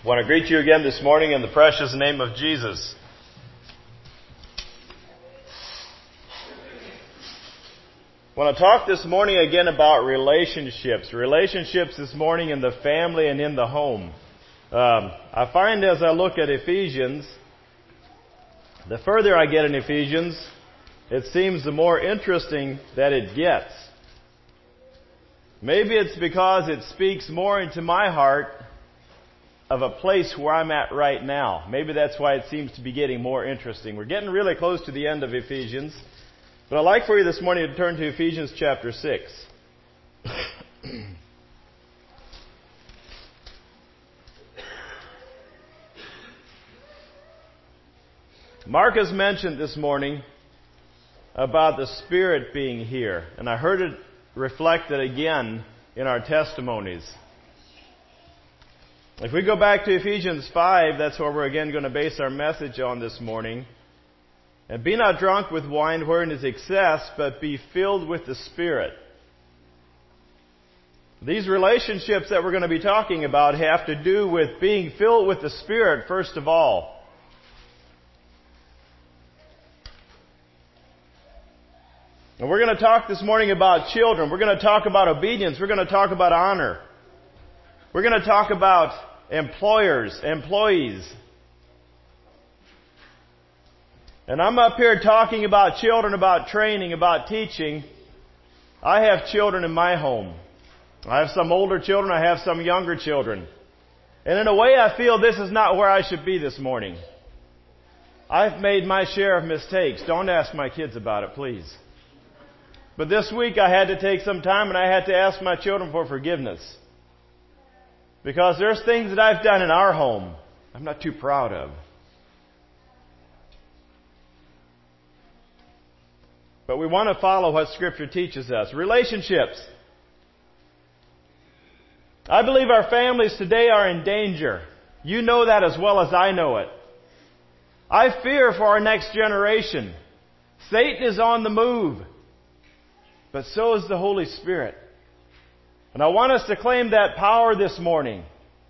I want to greet you again this morning in the precious name of Jesus. I want to talk this morning again about relationships. Relationships this morning in the family and in the home. I find as I look at Ephesians, the further I get in Ephesians, it seems the more interesting that it gets. Maybe it's because it speaks more into my heart of a place where I'm at right now. Maybe that's why it seems to be getting more interesting. We're getting really close to the end of Ephesians. But I'd like for you this morning to turn to Ephesians chapter 6. Mark has mentioned this morning about the Spirit being here. And I heard it reflected again in our testimonies. If we go back to Ephesians 5, that's where we're again going to base our message on this morning. And be not drunk with wine wherein is excess, but be filled with the Spirit. These relationships that we're going to be talking about have to do with being filled with the Spirit, first of all. And we're going to talk this morning about children. We're going to talk about obedience. We're going to talk about honor. We're going to talk about employers, employees. And I'm up here talking about children, about training, about teaching. I have children in my home. I have some older children. I have some younger children. And in a way, I feel this is not where I should be this morning. I've made my share of mistakes. Don't ask my kids about it, please. But this week I had to take some time and I had to ask my children for forgiveness. Because there's things that I've done in our home I'm not too proud of. But we want to follow what Scripture teaches us. Relationships. I believe our families today are in danger. You know that as well as I know it. I fear for our next generation. Satan is on the move. But so is the Holy Spirit. And I want us to claim that power this morning.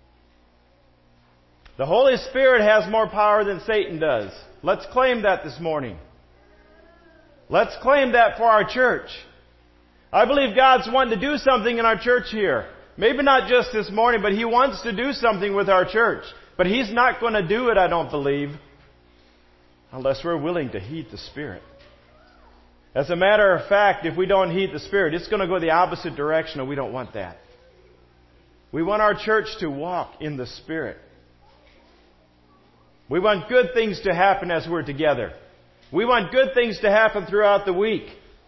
The Holy Spirit has more power than Satan does. Let's claim that this morning. Let's claim that for our church. I believe God's wanting to do something in our church here. Maybe not just this morning, but He wants to do something with our church. But He's not going to do it, I don't believe, unless we're willing to heed the Spirit. As a matter of fact, if we don't heed the Spirit, it's going to go the opposite direction, and we don't want that. We want our church to walk in the Spirit. We want good things to happen as we're together. We want good things to happen throughout the week.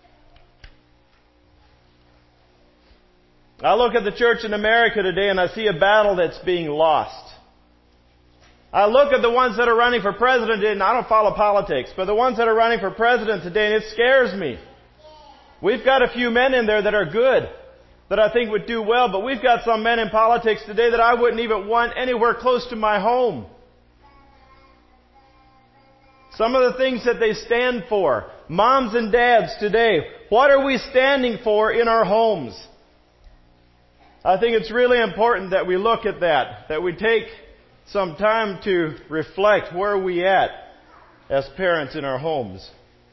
I look at the church in America today and I see a battle that's being lost. I look at the ones that are running for president, and I don't follow politics, but the ones that are running for president today, and it scares me. We've got a few men in there that are good, that I think would do well, but we've got some men in politics today that I wouldn't even want anywhere close to my home. Some of the things that they stand for. Moms and dads today, what are we standing for in our homes? I think it's really important that we look at that we take some time to reflect where are we at as parents in our homes.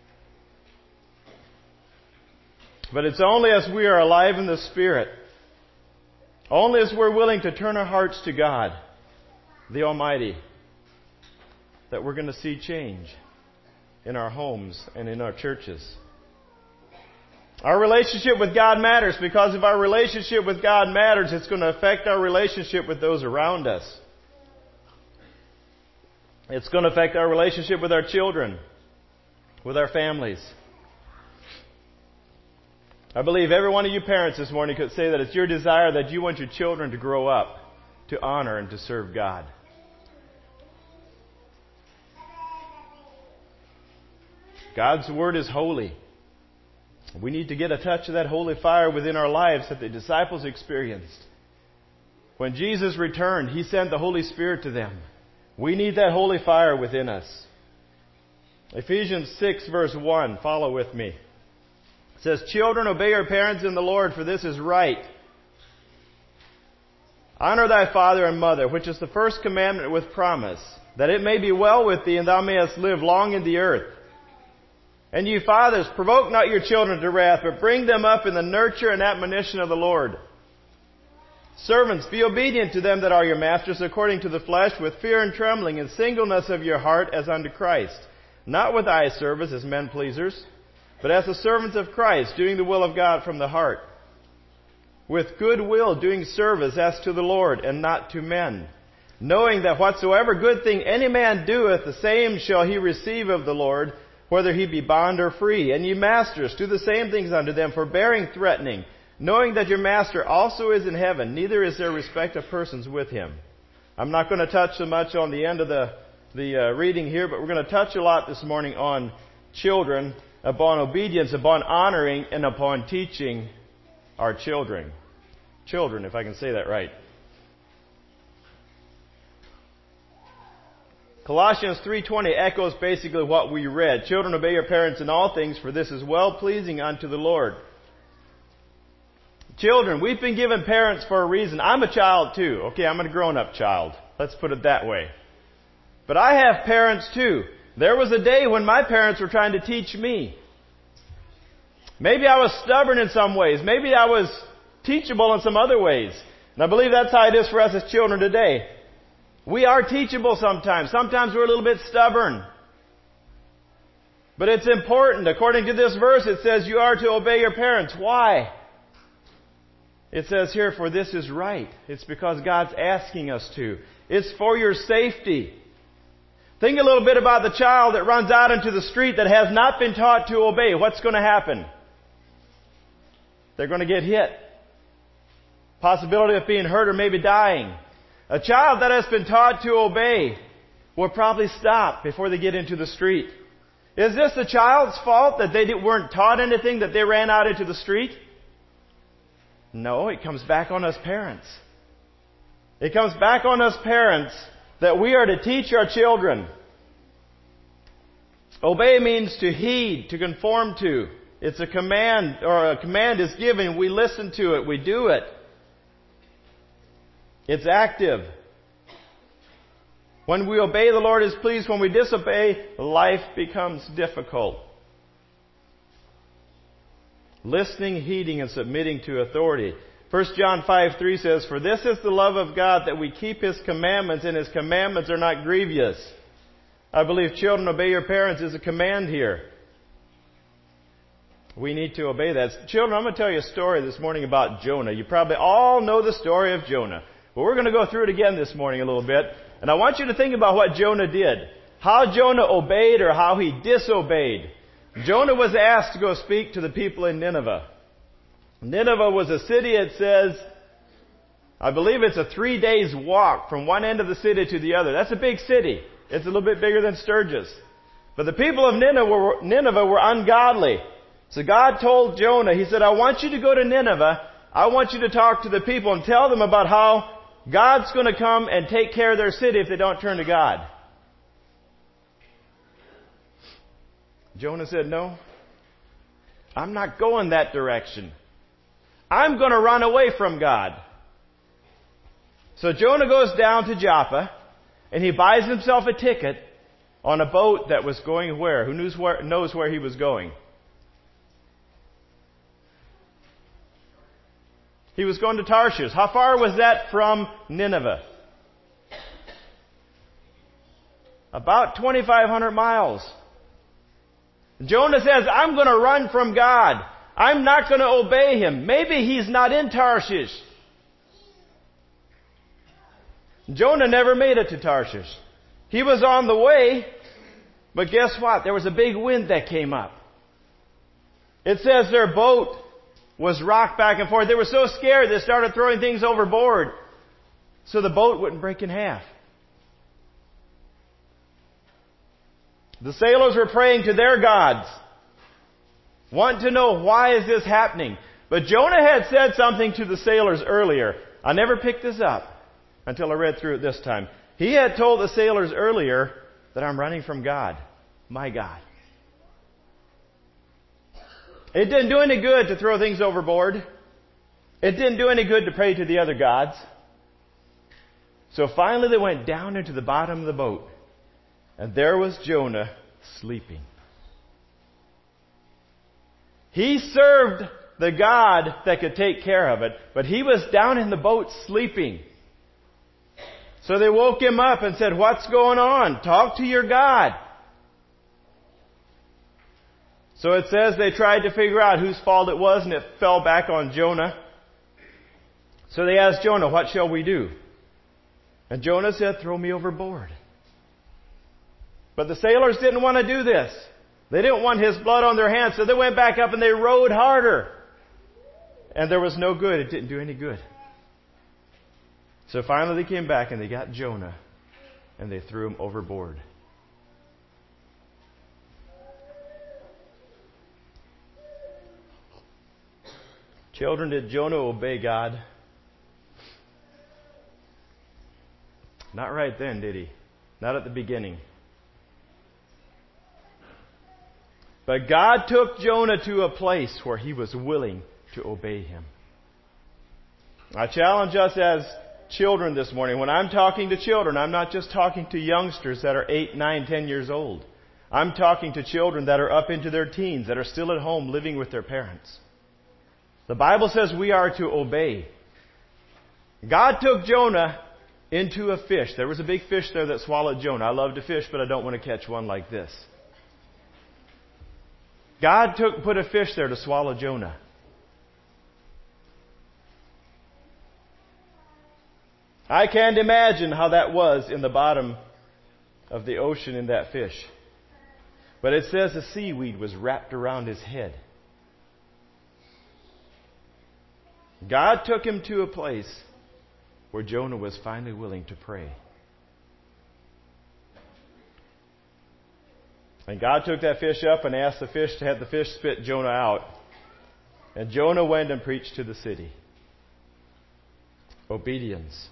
But it's only as we are alive in the Spirit, only as we're willing to turn our hearts to God, the Almighty, that we're going to see change in our homes and in our churches. Our relationship with God matters, because if our relationship with God matters, it's going to affect our relationship with those around us. It's going to affect our relationship with our children, with our families. I believe every one of you parents this morning could say that it's your desire that you want your children to grow up to honor and to serve God. God's Word is holy. We need to get a touch of that holy fire within our lives that the disciples experienced. When Jesus returned, He sent the Holy Spirit to them. We need that holy fire within us. Ephesians 6 verse 1, follow with me. It says, "Children, obey your parents in the Lord, for this is right. Honor thy father and mother, which is the first commandment with promise, that it may be well with thee and thou mayest live long in the earth. And ye fathers, provoke not your children to wrath, but bring them up in the nurture and admonition of the Lord. Servants, be obedient to them that are your masters according to the flesh, with fear and trembling, and singleness of your heart as unto Christ, not with eye service as men pleasers, but as the servants of Christ, doing the will of God from the heart, with good will doing service as to the Lord and not to men, knowing that whatsoever good thing any man doeth, the same shall he receive of the Lord, whether he be bond or free. And ye masters, do the same things unto them, forbearing threatening, knowing that your master also is in heaven, neither is there respect of persons with him. I'm not going to touch so much on the end of the reading here, but we're going to touch a lot this morning on children, upon obedience, upon honoring, and upon teaching our children. Children, if I can say that right. Colossians 3:20 echoes basically what we read. Children, obey your parents in all things, for this is well-pleasing unto the Lord. Children, we've been given parents for a reason. I'm a child too. Okay, I'm a grown-up child. Let's put it that way. But I have parents too. There was a day when my parents were trying to teach me. Maybe I was stubborn in some ways. Maybe I was teachable in some other ways. And I believe that's how it is for us as children today. We are teachable sometimes. Sometimes we're a little bit stubborn. But it's important. According to this verse, it says you are to obey your parents. Why? It says here, for this is right. It's because God's asking us to. It's for your safety. Think a little bit about the child that runs out into the street that has not been taught to obey. What's going to happen? They're going to get hit. Possibility of being hurt or maybe dying. A child that has been taught to obey will probably stop before they get into the street. Is this the child's fault that they weren't taught anything, that they ran out into the street? No, it comes back on us parents. It comes back on us parents that we are to teach our children. Obey means to heed, to conform to. It's a command, or a command is given. We listen to it. We do it. It's active. When we obey, the Lord is pleased. When we disobey, life becomes difficult. Listening, heeding, and submitting to authority. 1 John 5:3 says, for this is the love of God, that we keep His commandments, and His commandments are not grievous. I believe children, obey your parents is a command here. We need to obey that. Children, I'm going to tell you a story this morning about Jonah. You probably all know the story of Jonah. But we're going to go through it again this morning a little bit. And I want you to think about what Jonah did. How Jonah obeyed or how he disobeyed. Jonah was asked to go speak to the people in Nineveh. Nineveh was a city, it says, I believe it's a 3 days walk from one end of the city to the other. That's a big city. It's a little bit bigger than Sturgis. But the people of Nineveh were ungodly. So God told Jonah, He said, I want you to go to Nineveh. I want you to talk to the people and tell them about how God's going to come and take care of their city if they don't turn to God. Jonah said, no, I'm not going that direction. I'm going to run away from God. So Jonah goes down to Joppa and he buys himself a ticket on a boat that was going where? Who knows where he was going? He was going to Tarshish. How far was that from Nineveh? About 2,500 miles. Jonah says, I'm going to run from God. I'm not going to obey Him. Maybe He's not in Tarshish. Jonah never made it to Tarshish. He was on the way, but guess what? There was a big wind that came up. It says their boat was rocked back and forth. They were so scared they started throwing things overboard so the boat wouldn't break in half. The sailors were praying to their gods, wanting to know, why is this happening? But Jonah had said something to the sailors earlier. I never picked this up until I read through it this time. He had told the sailors earlier that I'm running from God, my God. It didn't do any good to throw things overboard. It didn't do any good to pray to the other gods. So finally they went down into the bottom of the boat. And there was Jonah sleeping. He served the God that could take care of it, but he was down in the boat sleeping. So they woke him up and said, "What's going on? Talk to your God." So it says they tried to figure out whose fault it was, and it fell back on Jonah. So they asked Jonah, "What shall we do?" And Jonah said, "Throw me overboard." But the sailors didn't want to do this. They didn't want his blood on their hands, so they went back up and they rowed harder. And there was no good. It didn't do any good. So finally they came back and they got Jonah and they threw him overboard. Children, did Jonah obey God? Not right then, did he? Not at the beginning. But God took Jonah to a place where he was willing to obey him. I challenge us as children this morning. When I'm talking to children, I'm not just talking to youngsters that are 8, 9, 10 years old. I'm talking to children that are up into their teens, that are still at home living with their parents. The Bible says we are to obey. God took Jonah into a fish. There was a big fish there that swallowed Jonah. I love to fish, but I don't want to catch one like this. God put a fish there to swallow Jonah. I can't imagine how that was in the bottom of the ocean in that fish. But it says the seaweed was wrapped around his head. God took him to a place where Jonah was finally willing to pray. And God took that fish up and asked the fish to have the fish spit Jonah out. And Jonah went and preached to the city. Obedience.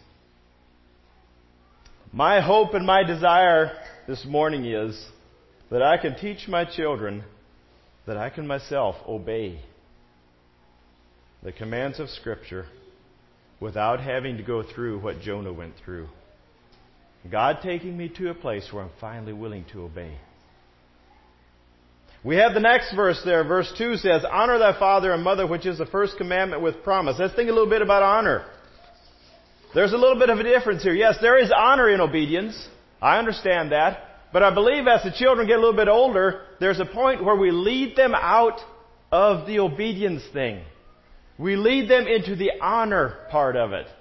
My hope and my desire this morning is that I can teach my children that I can myself obey the commands of Scripture without having to go through what Jonah went through. God taking me to a place where I'm finally willing to obey. We have the next verse there. Verse 2 says, "Honor thy father and mother, which is the first commandment with promise." Let's think a little bit about honor. There's a little bit of a difference here. Yes, there is honor in obedience. I understand that. But I believe as the children get a little bit older, there's a point where we lead them out of the obedience thing. We lead them into the honor part of it.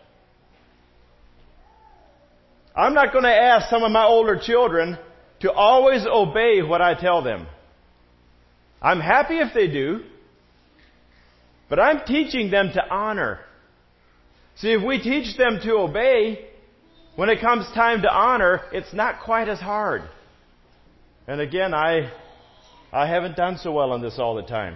I'm not going to ask some of my older children to always obey what I tell them. I'm happy if they do, but I'm teaching them to honor. See, if we teach them to obey, when it comes time to honor, it's not quite as hard. And again, I haven't done so well on this all the time.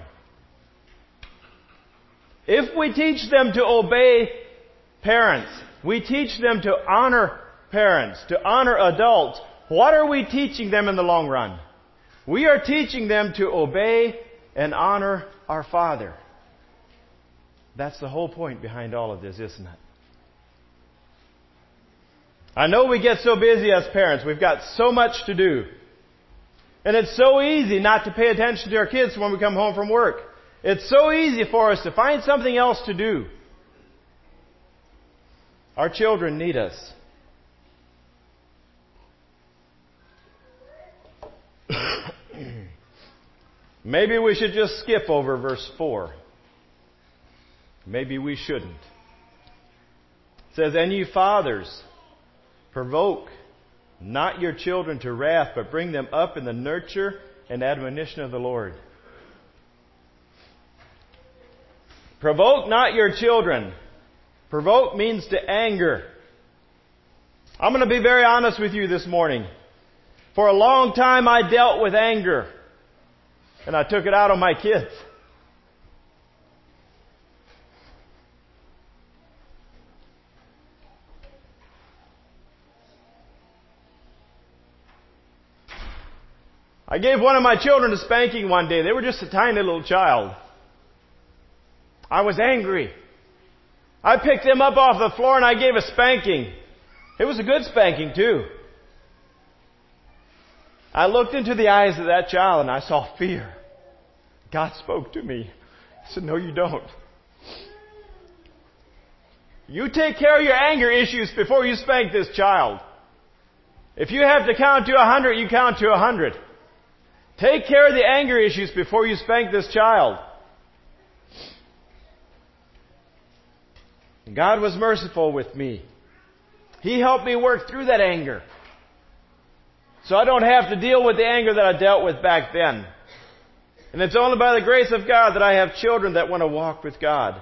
If we teach them to obey parents, we teach them to honor parents, to honor adults, what are we teaching them in the long run? We are teaching them to obey and honor our Father. That's the whole point behind all of this, isn't it? I know we get so busy as parents. We've got so much to do. And it's so easy not to pay attention to our kids when we come home from work. It's so easy for us to find something else to do. Our children need us. Maybe we should just skip over verse 4. Maybe we shouldn't. It says, "And ye fathers, provoke not your children to wrath, but bring them up in the nurture and admonition of the Lord." Provoke not your children. Provoke means to anger. I'm going to be very honest with you this morning. For a long time I dealt with anger. And I took it out on my kids. I gave one of my children a spanking one day. They were just a tiny little child. I was angry. I picked them up off the floor and I gave a spanking. It was a good spanking too. I looked into the eyes of that child and I saw fear. God spoke to me. He said, no, you don't. You take care of your anger issues before you spank this child. If you have to count to 100, you count to 100. Take care of the anger issues before you spank this child. God was merciful with me. He helped me work through that anger. So I don't have to deal with the anger that I dealt with back then. And it's only by the grace of God that I have children that want to walk with God.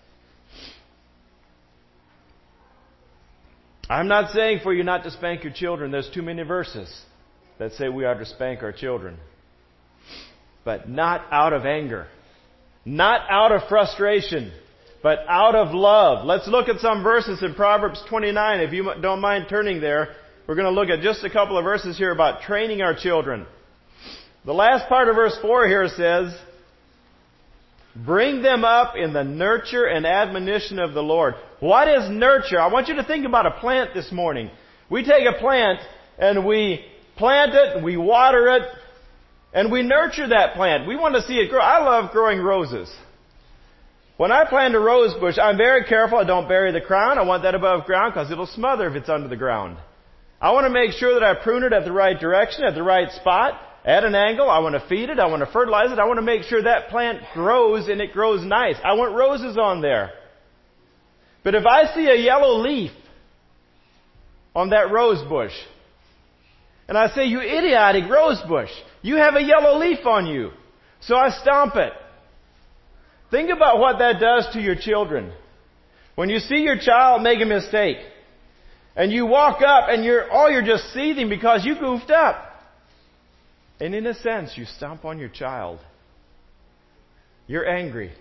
I'm not saying for you not to spank your children. There's too many verses that say we are to spank our children. But not out of anger. Not out of frustration. But out of love. Let's look at some verses in Proverbs 29. If you don't mind turning there, we're going to look at just a couple of verses here about training our children. The last part of verse 4 here says, bring them up in the nurture and admonition of the Lord. What is nurture? I want you to think about a plant this morning. We take a plant and we plant it, we water it, and we nurture that plant. We want to see it grow. I love growing roses. When I plant a rose bush, I'm very careful I don't bury the crown. I want that above ground because it'll smother if it's under the ground. I want to make sure that I prune it at the right direction, at the right spot, at an angle. I want to feed it. I want to fertilize it. I want to make sure that plant grows and it grows nice. I want roses on there. But if I see a yellow leaf on that rose bush, and I say, you idiotic rose bush, you have a yellow leaf on you. So I stomp it. Think about what that does to your children. When you see your child make a mistake, and you walk up and you're just seething because you goofed up. And in a sense, you stomp on your child. You're angry.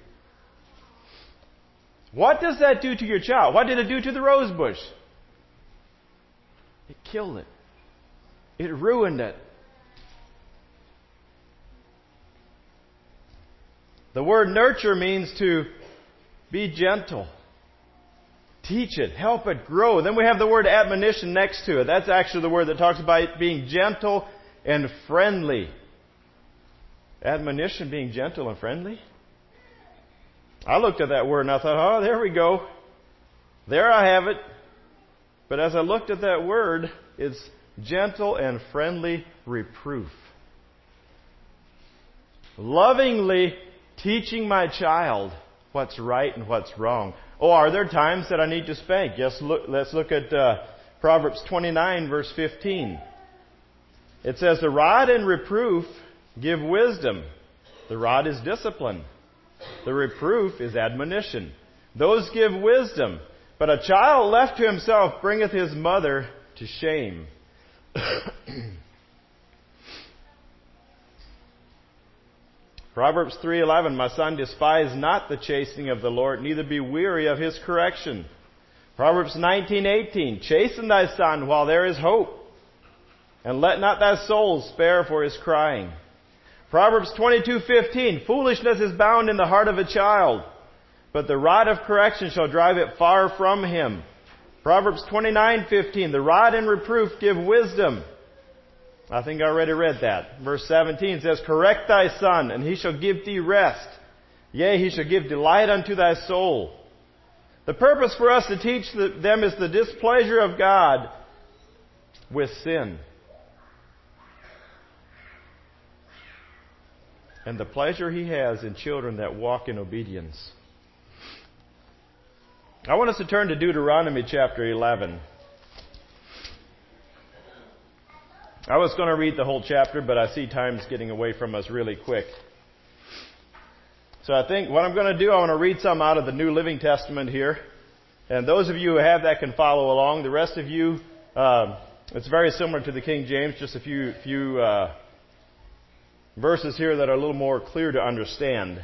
What does that do to your child? What did it do to the rose bush? It killed it. It ruined it. The word nurture means to be gentle. Teach it. Help it grow. Then we have the word admonition next to it. That's actually the word that talks about being gentle and friendly. Admonition, being gentle and friendly. I looked at that word and I thought, oh, there we go. There I have it. But as I looked at that word, it's gentle and friendly reproof. Lovingly teaching my child what's right and what's wrong. Oh, are there times that I need to spank? Yes, let's look at Proverbs 29, verse 15. It says, the rod and reproof give wisdom. The rod is discipline. The reproof is admonition. Those give wisdom. But a child left to himself bringeth his mother to shame. Proverbs 3:11, my son, despise not the chastening of the Lord, neither be weary of his correction. Proverbs 19:18, chasten thy son while there is hope, and let not thy soul spare for his crying. Proverbs 22:15, foolishness is bound in the heart of a child, but the rod of correction shall drive it far from him. Proverbs 29:15, the rod and reproof give wisdom. I think I already read that. Verse 17 says, correct thy son, and he shall give thee rest. Yea, he shall give delight unto thy soul. The purpose for us to teach them is the displeasure of God with sin. And the pleasure He has in children that walk in obedience. I want us to turn to Deuteronomy chapter 11. I was going to read the whole chapter, but I see time's getting away from us really quick. So I think what I'm going to do, I want to read some out of the New Living Testament here. And those of you who have that can follow along. The rest of you, it's very similar to the King James, just a few verses here that are a little more clear to understand.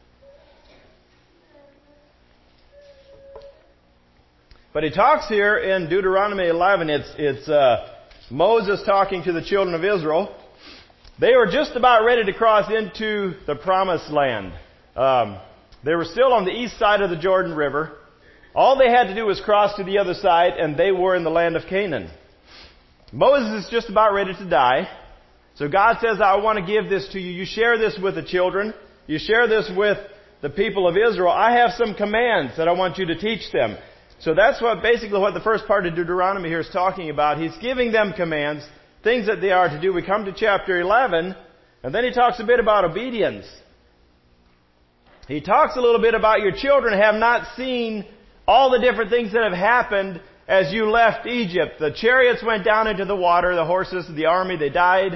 But he talks here in Deuteronomy 11, it's Moses talking to the children of Israel. They were just about ready to cross into the promised land. They were still on the east side of the Jordan River. All they had to do was cross to the other side, and they were in the land of Canaan. Moses is just about ready to die. So God says, I want to give this to you. You share this with the children. You share this with the people of Israel. I have some commands that I want you to teach them. So that's basically what the first part of Deuteronomy here is talking about. He's giving them commands, things that they are to do. We come to chapter 11, and then he talks a bit about obedience. He talks a little bit about your children have not seen all the different things that have happened as you left Egypt. The chariots went down into the water, the horses, the army, they died.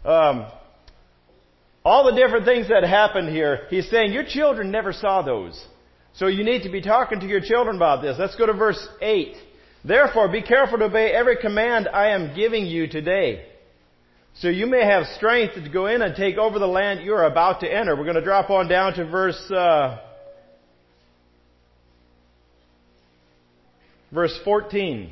All the different things that happened here, he's saying your children never saw those. So you need to be talking to your children about this. Let's go to verse 8. Therefore, be careful to obey every command I am giving you today, so you may have strength to go in and take over the land you are about to enter. We're going to drop on down to verse 14.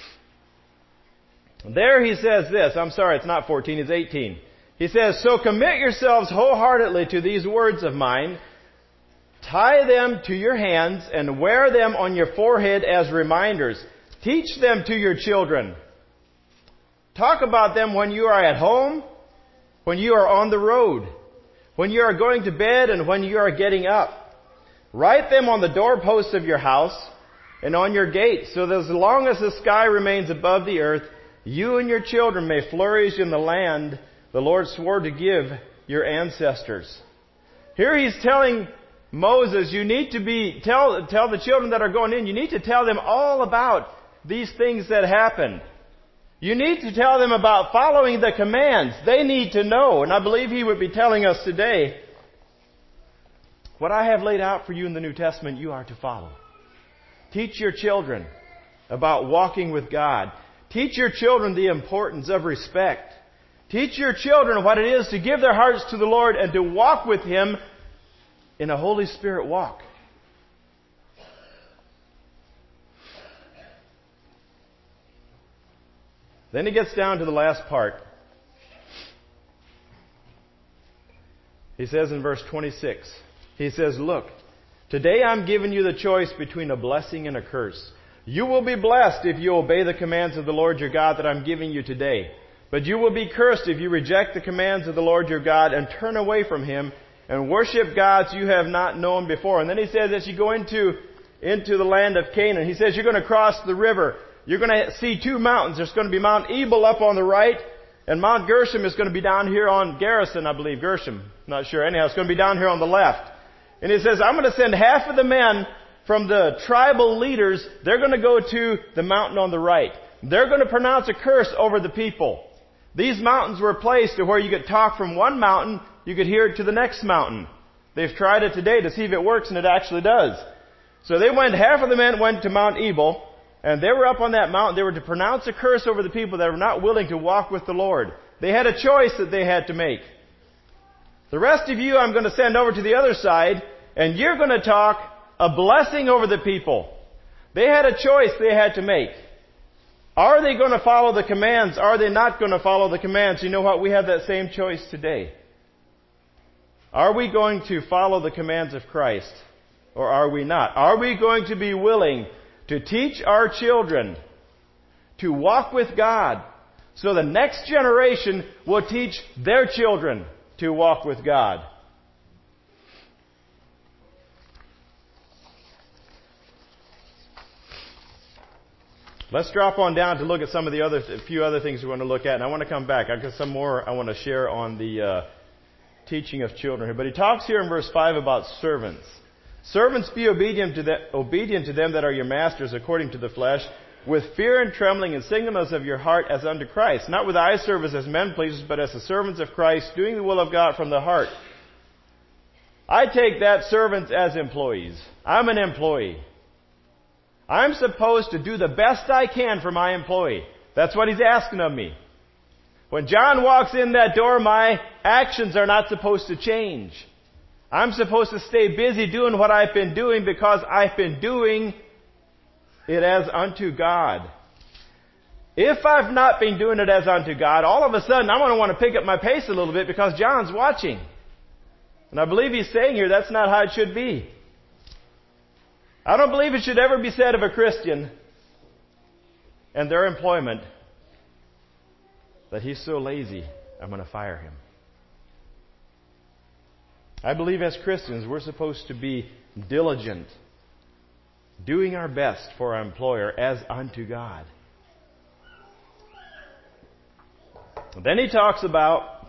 There he says this. I'm sorry, it's not 14, it's 18. He says, so commit yourselves wholeheartedly to these words of mine. Tie them to your hands and wear them on your forehead as reminders. Teach them to your children. Talk about them when you are at home, when you are on the road, when you are going to bed, and when you are getting up. Write them on the doorposts of your house and on your gates, so that as long as the sky remains above the earth, you and your children may flourish in the land the Lord swore to give your ancestors. Here he's telling Moses, you need to tell the children that are going in, you need to tell them all about these things that happened. You need to tell them about following the commands. They need to know. And I believe he would be telling us today, what I have laid out for you in the New Testament, you are to follow. Teach your children about walking with God. Teach your children the importance of respect. Teach your children what it is to give their hearts to the Lord and to walk with Him in a Holy Spirit walk. Then he gets down to the last part. He says in verse 26, he says, look, today I'm giving you the choice between a blessing and a curse. You will be blessed if you obey the commands of the Lord your God that I'm giving you today. But you will be cursed if you reject the commands of the Lord your God and turn away from Him and worship gods you have not known before. And then he says, as you go into the land of Canaan, he says you're going to cross the river. You're going to see two mountains. There's going to be Mount Ebal up on the right, and Mount Gershom is going to be down here on Garrison, I believe. Gershom. Not sure. Anyhow, it's going to be down here on the left. And he says, I'm going to send half of the men from the tribal leaders. They're going to go to the mountain on the right. They're going to pronounce a curse over the people. These mountains were placed to where you could talk from one mountain, you could hear it to the next mountain. They've tried it today to see if it works, and it actually does. So half of the men went to Mount Ebal, and they were up on that mountain. They were to pronounce a curse over the people that were not willing to walk with the Lord. They had a choice that they had to make. The rest of you I'm going to send over to the other side, and you're going to talk a blessing over the people. They had a choice they had to make. Are they going to follow the commands? Are they not going to follow the commands? You know what? We have that same choice today. Are we going to follow the commands of Christ, or are we not? Are we going to be willing to teach our children to walk with God so the next generation will teach their children to walk with God? Let's drop on down to look at a few other things we want to look at, and I want to come back. I've got some more I want to share on the teaching of children here. But he talks here in verse 5 about servants. Servants, be obedient to them that are your masters according to the flesh, with fear and trembling and singleness of your heart as unto Christ, not with eye service as men pleasers, but as the servants of Christ, doing the will of God from the heart. I take that servants as employees. I'm an employee. I'm supposed to do the best I can for my employee. That's what he's asking of me. When John walks in that door, my actions are not supposed to change. I'm supposed to stay busy doing what I've been doing because I've been doing it as unto God. If I've not been doing it as unto God, all of a sudden I'm going to want to pick up my pace a little bit because John's watching. And I believe he's saying here that's not how it should be. I don't believe it should ever be said of a Christian and their employment that he's so lazy, I'm going to fire him. I believe as Christians we're supposed to be diligent, doing our best for our employer as unto God. Then he talks about,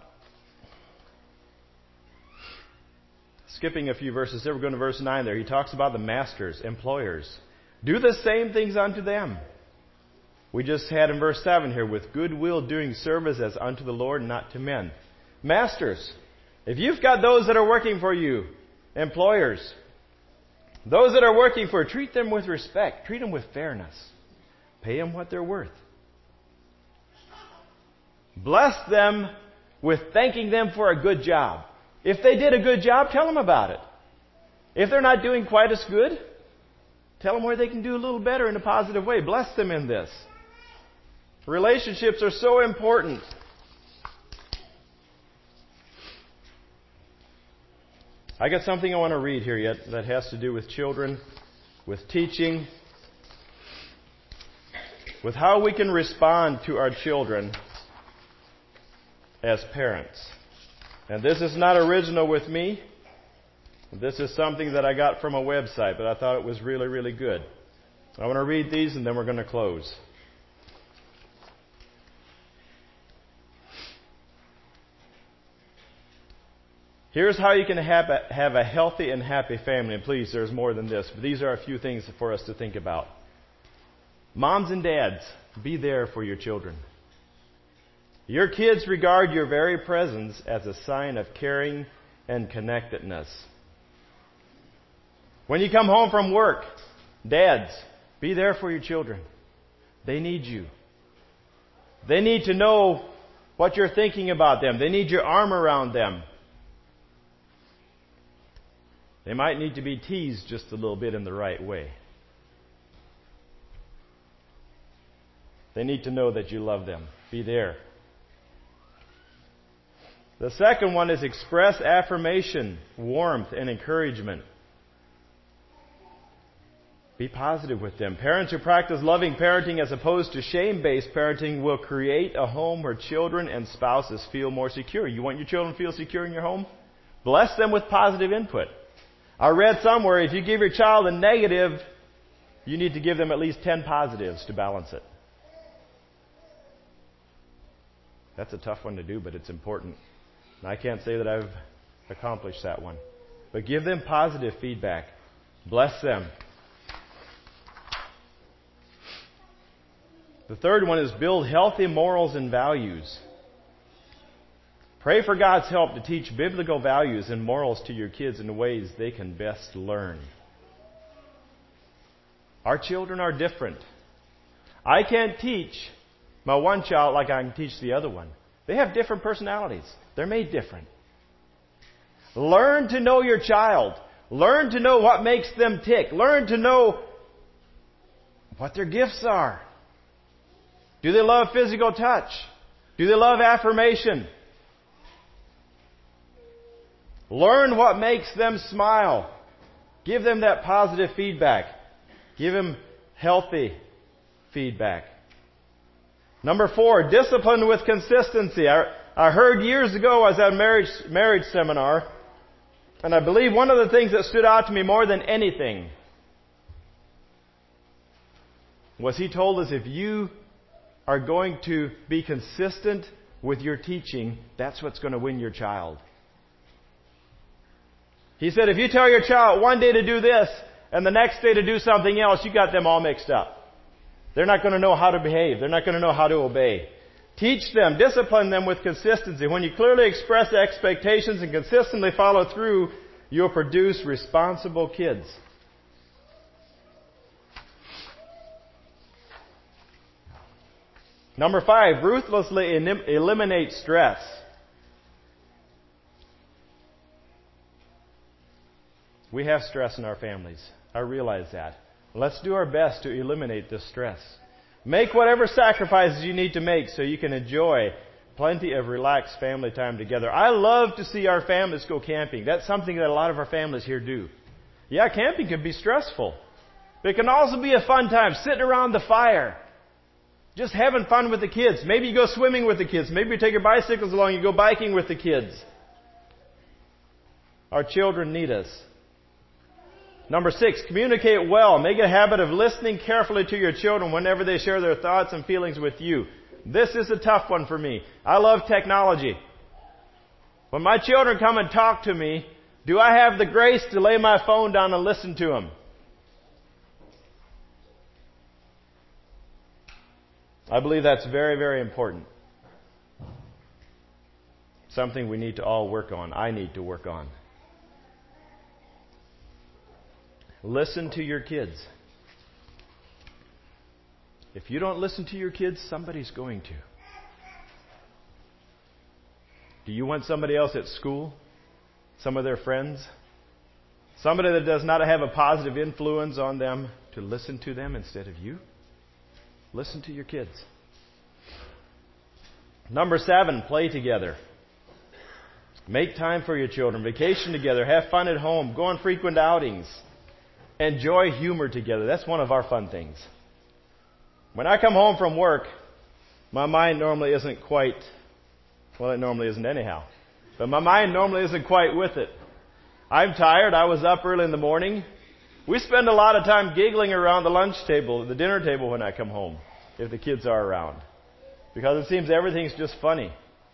skipping a few verses there, we're going to verse 9 there. He talks about the masters, employers. Do the same things unto them. We just had in verse 7 here, with goodwill doing service as unto the Lord, not to men. Masters, if you've got those that are working for you, employers, those that are working for you, treat them with respect. Treat them with fairness. Pay them what they're worth. Bless them with thanking them for a good job. If they did a good job, tell them about it. If they're not doing quite as good, tell them where they can do a little better in a positive way. Bless them in this. Relationships are so important. I got something I want to read here yet that has to do with children, with teaching, with how we can respond to our children as parents. And this is not original with me. This is something that I got from a website, but I thought it was really, really good. I want to read these and then we're going to close. Here's how you can have a healthy and happy family. And please, there's more than this, but these are a few things for us to think about. Moms and dads, be there for your children. Your kids regard your very presence as a sign of caring and connectedness. When you come home from work, dads, be there for your children. They need you. They need to know what you're thinking about them. They need your arm around them. They might need to be teased just a little bit in the right way. They need to know that you love them. Be there. The second one is express affirmation, warmth, and encouragement. Be positive with them. Parents who practice loving parenting as opposed to shame-based parenting will create a home where children and spouses feel more secure. You want your children to feel secure in your home? Bless them with positive input. I read somewhere if you give your child a negative, you need to give them at least 10 positives to balance it. That's a tough one to do, but it's important. And I can't say that I've accomplished that one. But give them positive feedback. Bless them. The third one is build healthy morals and values. Pray for God's help to teach biblical values and morals to your kids in ways they can best learn. Our children are different. I can't teach my one child like I can teach the other one. They have different personalities. They're made different. Learn to know your child. Learn to know what makes them tick. Learn to know what their gifts are. Do they love physical touch? Do they love affirmation? Learn what makes them smile. Give them that positive feedback. Give them healthy feedback. Number 4, discipline with consistency. I heard years ago I was at a marriage seminar, and I believe one of the things that stood out to me more than anything was he told us if you are going to be consistent with your teaching, that's what's going to win your child. He said, if you tell your child one day to do this and the next day to do something else, you got them all mixed up. They're not going to know how to behave. They're not going to know how to obey. Teach them, discipline them with consistency. When you clearly express expectations and consistently follow through, you'll produce responsible kids. Number 5, ruthlessly eliminate stress. We have stress in our families. I realize that. Let's do our best to eliminate this stress. Make whatever sacrifices you need to make so you can enjoy plenty of relaxed family time together. I love to see our families go camping. That's something that a lot of our families here do. Yeah, camping can be stressful. But it can also be a fun time, sitting around the fire, just having fun with the kids. Maybe you go swimming with the kids. Maybe you take your bicycles along, you go biking with the kids. Our children need us. Number 6, communicate well. Make a habit of listening carefully to your children whenever they share their thoughts and feelings with you. This is a tough one for me. I love technology. When my children come and talk to me, do I have the grace to lay my phone down and listen to them? I believe that's very, very important. Something we need to all work on. I need to work on. Listen to your kids. If you don't listen to your kids, somebody's going to. Do you want somebody else at school? Some of their friends? Somebody that does not have a positive influence on them to listen to them instead of you? Listen to your kids. Number 7, play together. Make time for your children. Vacation together. Have fun at home. Go on frequent outings. Enjoy humor together. That's one of our fun things. When I come home from work, my mind normally isn't quite, well, it normally isn't anyhow. But my mind normally isn't quite with it. I'm tired. I was up early in the morning. We spend a lot of time giggling around the lunch table, the dinner table when I come home, if the kids are around. Because it seems everything's just funny.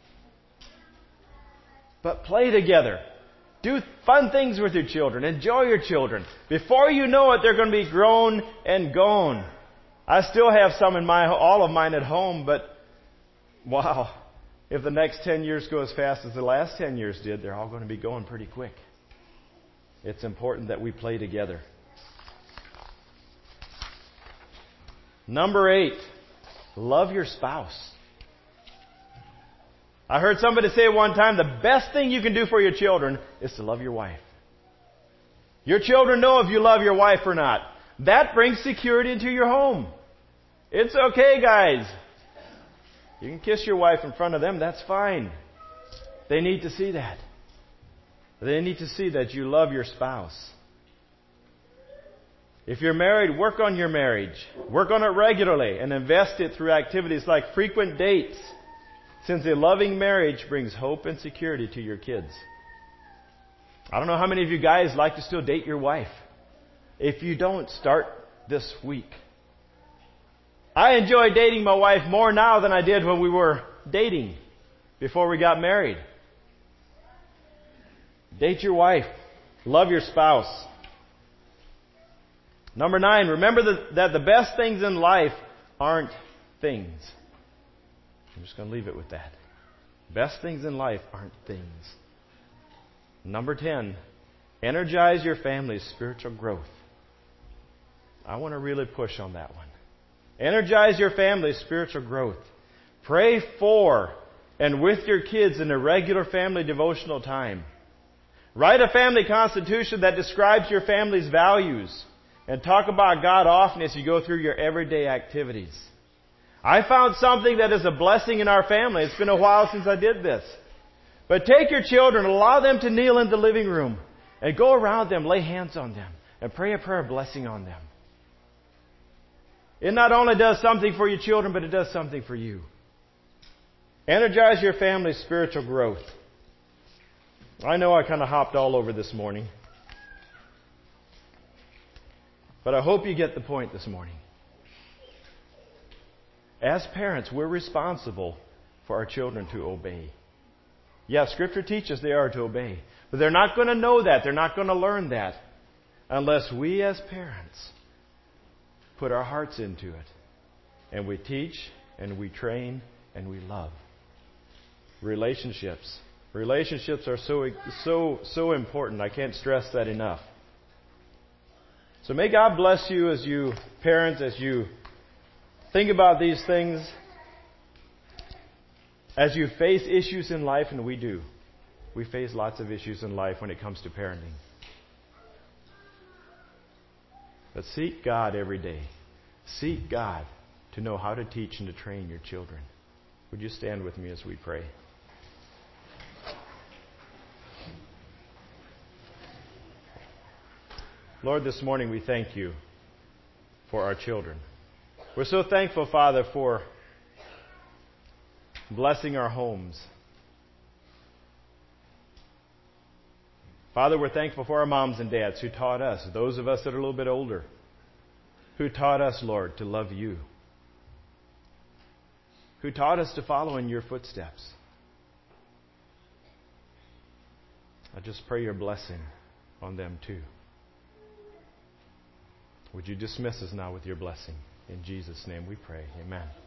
But play together. Do fun things with your children. Enjoy your children. Before you know it, they're going to be grown and gone. I still have some in all of mine at home, but wow. If the next 10 years go as fast as the last 10 years did, they're all going to be going pretty quick. It's important that we play together. Number 8, love your spouse. I heard somebody say one time, the best thing you can do for your children is to love your wife. Your children know if you love your wife or not. That brings security into your home. It's okay, guys. You can kiss your wife in front of them, that's fine. They need to see that. They need to see that you love your spouse. If you're married, work on your marriage. Work on it regularly and invest it through activities like frequent dates, since a loving marriage brings hope and security to your kids. I don't know how many of you guys like to still date your wife. If you don't, start this week. I enjoy dating my wife more now than I did when we were dating, before we got married. Date your wife. Love your spouse. Number 9, remember that the best things in life aren't things. I'm just going to leave it with that. Best things in life aren't things. Number 10, energize your family's spiritual growth. I want to really push on that one. Energize your family's spiritual growth. Pray for and with your kids in a regular family devotional time. Write a family constitution that describes your family's values and talk about God often as you go through your everyday activities. I found something that is a blessing in our family. It's been a while since I did this. But take your children, allow them to kneel in the living room and go around them, lay hands on them, and pray a prayer of blessing on them. It not only does something for your children, but it does something for you. Energize your family's spiritual growth. I know I kind of hopped all over this morning. But I hope you get the point this morning. As parents, we're responsible for our children to obey. Yeah, Scripture teaches they are to obey. But they're not going to know that. They're not going to learn that unless we as parents put our hearts into it. And we teach, and we train, and we love. Relationships. Relationships are so important. I can't stress that enough. So may God bless you as you parents, as you think about these things, as you face issues in life, and we do. We face lots of issues in life when it comes to parenting. But seek God every day. Seek God to know how to teach and to train your children. Would you stand with me as we pray? Lord, this morning we thank you for our children. We're so thankful, Father, for blessing our homes. Father, we're thankful for our moms and dads who taught us, those of us that are a little bit older, who taught us, Lord, to love you, who taught us to follow in your footsteps. I just pray your blessing on them too. Would you dismiss us now with your blessing? In Jesus' name we pray. Amen.